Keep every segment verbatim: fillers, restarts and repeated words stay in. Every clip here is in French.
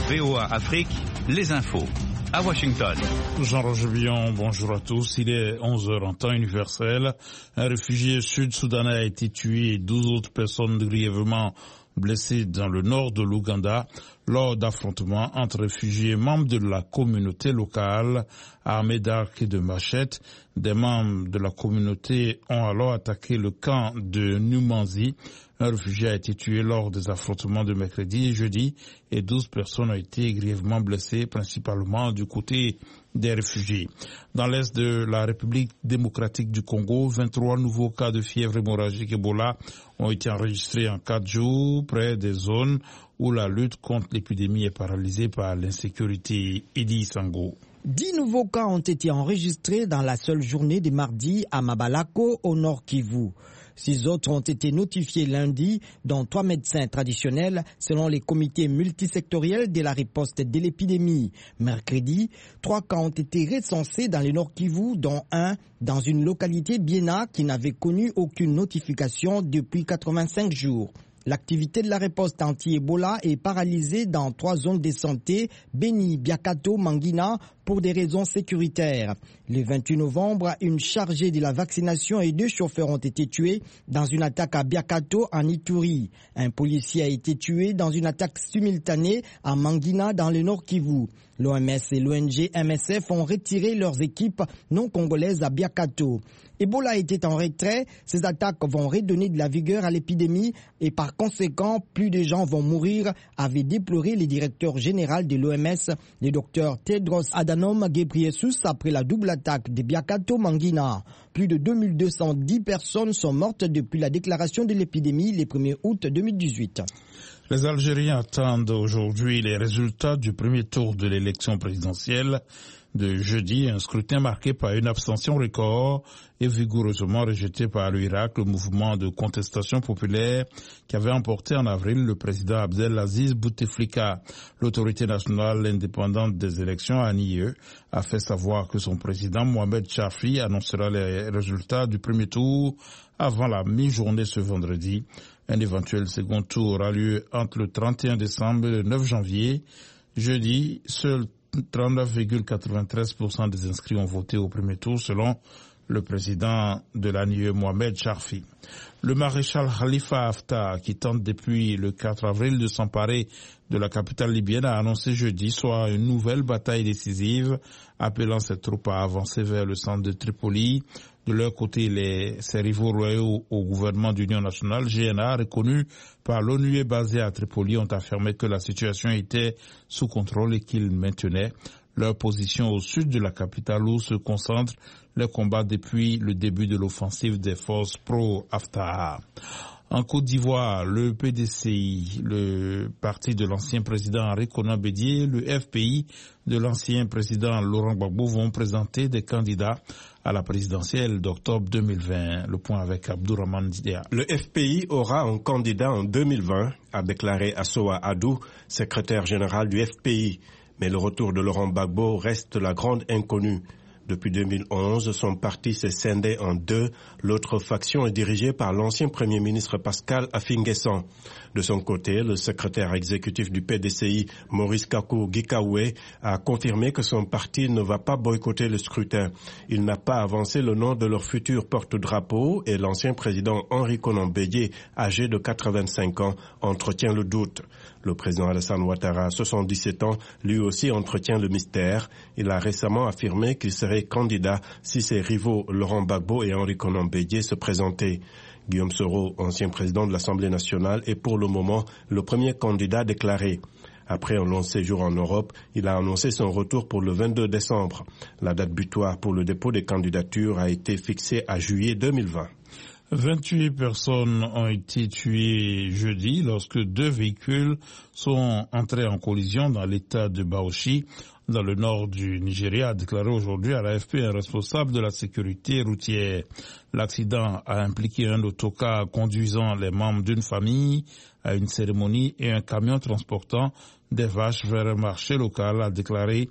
V O A Afrique, les infos. À Washington. Jean-Roger Billon, bonjour à tous. Il est onze heures en temps universel. Un réfugié sud-soudanais a été tué et douze autres personnes grièvement blessées dans le nord de l'Ouganda lors d'affrontements entre réfugiés membres de la communauté locale armés d'arcs et de machettes. Des membres de la communauté ont alors attaqué le camp de Numanzi. Un réfugié a été tué lors des affrontements de mercredi et jeudi et douze personnes ont été grièvement blessées, principalement du côté des réfugiés. Dans l'est de la République démocratique du Congo, vingt-trois nouveaux cas de fièvre hémorragique Ebola ont été enregistrés en quatre jours près des zones où la lutte contre l'épidémie est paralysée par l'insécurité. Idi Sango. Dix nouveaux cas ont été enregistrés dans la seule journée de mardi à Mabalako, au nord Kivu. Six autres ont été notifiés lundi, dont trois médecins traditionnels, selon les comités multisectoriels de la riposte de l'épidémie. Mercredi, trois cas ont été recensés dans le nord Kivu, dont un dans une localité Biena qui n'avait connu aucune notification depuis quatre-vingt-cinq jours. L'activité de la riposte anti-Ebola est paralysée dans trois zones de santé, Beni, Biakato, Mangina, pour des raisons sécuritaires. Le vingt-huit novembre, une chargée de la vaccination et deux chauffeurs ont été tués dans une attaque à Biakato, en Ituri. Un policier a été tué dans une attaque simultanée à Mangina, dans le nord Kivu. L'O M S et l'O N G M S F ont retiré leurs équipes non congolaises à Biakato. Ebola était en retrait, ces attaques vont redonner de la vigueur à l'épidémie et par conséquent, plus de gens vont mourir, avait déploré le directeur général de l'O M S, le docteur Tedros Adhanom Ghebreyesus, après la double attaque de Biakato-Mangina. Plus de deux mille deux cent dix personnes sont mortes depuis la déclaration de l'épidémie le premier août deux mille dix-huit. Les Algériens attendent aujourd'hui les résultats du premier tour de l'élection présidentielle de jeudi, un scrutin marqué par une abstention record et vigoureusement rejeté par l'Irak, le mouvement de contestation populaire qui avait emporté en avril le président Abdelaziz Bouteflika. L'autorité nationale indépendante des élections, A N I E, a fait savoir que son président Mohamed Charfi annoncera les résultats du premier tour avant la mi-journée ce vendredi. Un éventuel second tour aura lieu entre le trente et un décembre et le neuf janvier. Jeudi, seuls trente-neuf virgule quatre-vingt-treize pour cent des inscrits ont voté au premier tour selon le président de l'A N I E, Mohamed Charfi. Le maréchal Khalifa Haftar, qui tente depuis le quatre avril de s'emparer de la capitale libyenne, a annoncé jeudi soir une nouvelle bataille décisive, appelant ses troupes à avancer vers le centre de Tripoli. De leur côté, les, ses rivaux royaux au gouvernement d'union nationale, G N A, reconnu par l'ONU et basé à Tripoli, ont affirmé que la situation était sous contrôle et qu'ils maintenaient leur position au sud de la capitale où se concentrent les combats depuis le début de l'offensive des forces pro-Haftar. En Côte d'Ivoire, le P D C I, le parti de l'ancien président Henri Konan Bédié, le F P I de l'ancien président Laurent Gbagbo vont présenter des candidats à la présidentielle d'octobre deux mille vingt. Le point avec Abdourahmane Didia. Le F P I aura un candidat en deux mille vingt, a déclaré Assoa Adou, secrétaire général du F P I. Mais le retour de Laurent Gbagbo reste la grande inconnue. Depuis deux mille onze, son parti s'est scindé en deux. L'autre faction est dirigée par l'ancien Premier ministre Pascal Affi-N'Guessan. De son côté, le secrétaire exécutif du P D C I, Maurice Kakou-Gikaoué, a confirmé que son parti ne va pas boycotter le scrutin. Il n'a pas avancé le nom de leur futur porte-drapeau et l'ancien président Henri Konan Bédié, âgé de quatre-vingt-cinq ans, entretient le doute. Le président Alassane Ouattara, soixante-dix-sept ans, lui aussi entretient le mystère. Il a récemment affirmé qu'il serait candidat si ses rivaux Laurent Gbagbo et Henri Konan Bédié se présentaient. Guillaume Soro, ancien président de l'Assemblée nationale, est pour le moment le premier candidat déclaré. Après un long séjour en Europe, il a annoncé son retour pour le vingt-deux décembre. La date butoir pour le dépôt des candidatures a été fixée à juillet deux mille vingt. vingt-huit personnes ont été tuées jeudi lorsque deux véhicules sont entrés en collision dans l'état de Bauchi, dans le nord du Nigeria, a déclaré aujourd'hui à l'A F P un responsable de la sécurité routière. L'accident a impliqué un autocar conduisant les membres d'une famille à une cérémonie et un camion transportant des vaches vers un marché local, a déclaré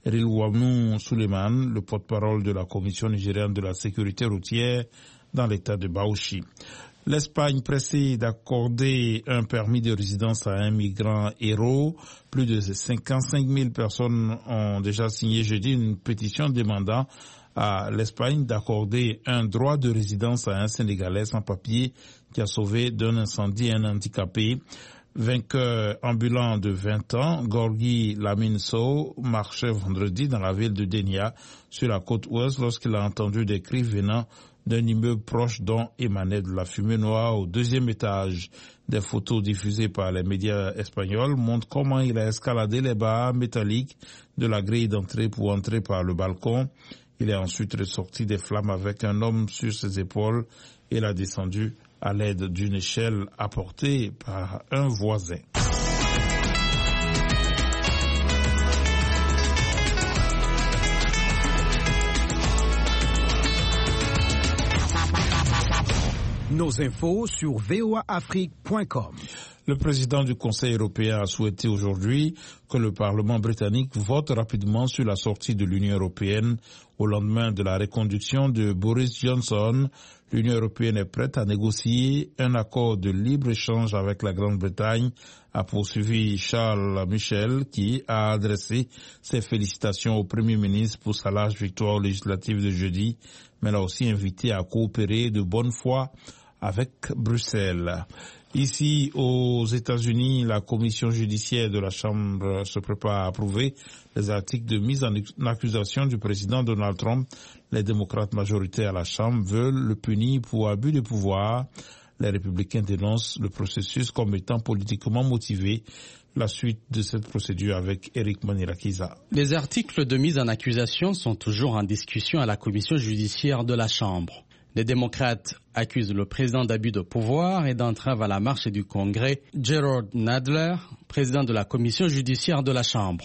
Rilwanu Suleiman, le porte-parole de la Commission nigériane de la sécurité routière dans l'état de Bauchi. L'Espagne pressée d'accorder un permis de résidence à un migrant héros. Plus de cinquante-cinq mille personnes ont déjà signé jeudi une pétition demandant à l'Espagne d'accorder un droit de résidence à un Sénégalais sans papier qui a sauvé d'un incendie un handicapé. Vainqueur ambulant de vingt ans, Gorgui Lamine Sow marchait vendredi dans la ville de Dénia, sur la côte ouest, lorsqu'il a entendu des cris venant d'un immeuble proche dont émanait de la fumée noire au deuxième étage. Des photos diffusées par les médias espagnols montrent comment il a escaladé les barres métalliques de la grille d'entrée pour entrer par le balcon. Il est ensuite ressorti des flammes avec un homme sur ses épaules et l'a descendu à l'aide d'une échelle apportée par un voisin. Nos infos sur v o a afrique point com. Le président du Conseil européen a souhaité aujourd'hui que le Parlement britannique vote rapidement sur la sortie de l'Union européenne au lendemain de la reconduction de Boris Johnson. L'Union européenne est prête à négocier un accord de libre-échange avec la Grande-Bretagne, a poursuivi Charles Michel, qui a adressé ses félicitations au Premier ministre pour sa large victoire aux législatives de jeudi, mais l'a aussi invité à coopérer de bonne foi avec Bruxelles. Ici, aux États-Unis, la commission judiciaire de la Chambre se prépare à approuver les articles de mise en accusation du président Donald Trump. Les démocrates majoritaires à la Chambre veulent le punir pour abus de pouvoir. Les républicains dénoncent le processus comme étant politiquement motivé. La suite de cette procédure avec Eric Manirakiza. Les articles de mise en accusation sont toujours en discussion à la commission judiciaire de la Chambre. Les démocrates accusent le président d'abus de pouvoir et d'entrave à la marche du Congrès, Gerald Nadler, président de la commission judiciaire de la Chambre.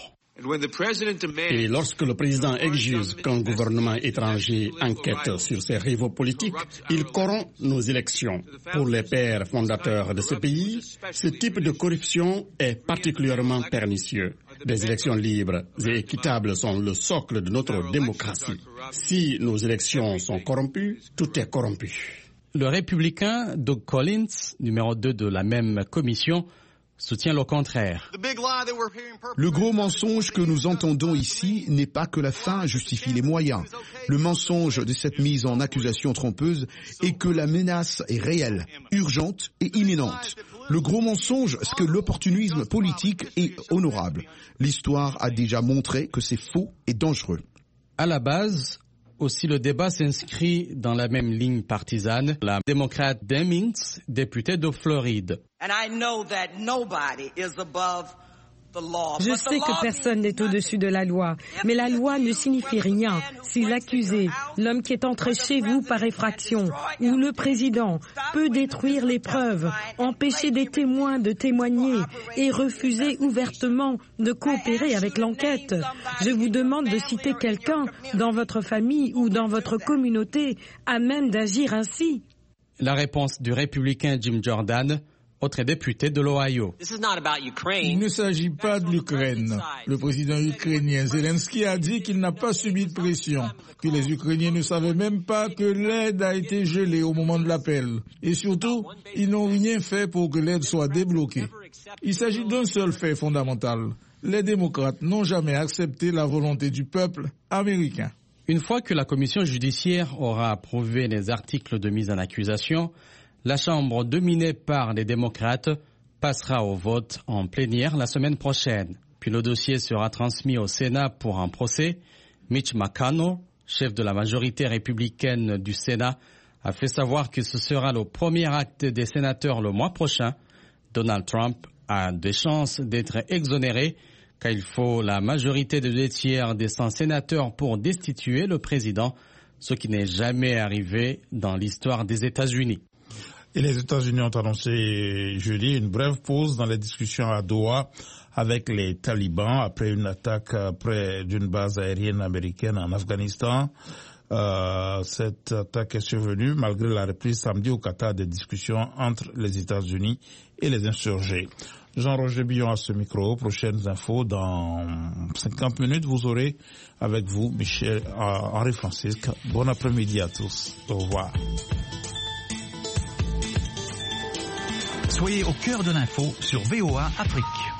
Et lorsque le président exige qu'un gouvernement étranger enquête sur ses rivaux politiques, il corrompt nos élections. Pour les pères fondateurs de ce pays, ce type de corruption est particulièrement pernicieux. Des élections libres et équitables sont le socle de notre démocratie. Si nos élections sont corrompues, tout est corrompu. Le républicain Doug Collins, numéro deux de la même commission, soutient le contraire. Le gros mensonge que nous entendons ici n'est pas que la fin justifie les moyens. Le mensonge de cette mise en accusation trompeuse est que la menace est réelle, urgente et imminente. Le gros mensonge, c'est que l'opportunisme politique est honorable. L'histoire a déjà montré que c'est faux et dangereux. À la base, aussi le débat s'inscrit dans la même ligne partisane. La démocrate Demings, députée de Floride. Je sais que personne n'est au-dessus de la loi, mais la loi ne signifie rien si l'accusé, l'homme qui est entré chez vous par effraction, ou le président, peut détruire les preuves, empêcher des témoins de témoigner et refuser ouvertement de coopérer avec l'enquête. Je vous demande de citer quelqu'un dans votre famille ou dans votre communauté à même d'agir ainsi. La réponse du républicain Jim Jordan, autre député de l'Ohio. Il ne s'agit pas de l'Ukraine. Le président ukrainien Zelensky a dit qu'il n'a pas subi de pression, que les Ukrainiens ne savaient même pas que l'aide a été gelée au moment de l'appel. Et surtout, ils n'ont rien fait pour que l'aide soit débloquée. Il s'agit d'un seul fait fondamental. Les démocrates n'ont jamais accepté la volonté du peuple américain. Une fois que la commission judiciaire aura approuvé les articles de mise en accusation, la Chambre, dominée par les démocrates, passera au vote en plénière la semaine prochaine. Puis le dossier sera transmis au Sénat pour un procès. Mitch McConnell, chef de la majorité républicaine du Sénat, a fait savoir que ce sera le premier acte des sénateurs le mois prochain. Donald Trump a des chances d'être exonéré, car il faut la majorité de deux tiers des cent sénateurs pour destituer le président, ce qui n'est jamais arrivé dans l'histoire des États-Unis. Et les États-Unis ont annoncé jeudi une brève pause dans les discussions à Doha avec les talibans après une attaque près d'une base aérienne américaine en Afghanistan. Euh, cette attaque est survenue malgré la reprise samedi au Qatar des discussions entre les États-Unis et les insurgés. Jean-Roger Billon à ce micro. Prochaines infos dans cinquante minutes. Vous aurez avec vous Michel Henri Francisque. Bon après-midi à tous. Au revoir. Soyez au cœur de l'info sur V O A Afrique.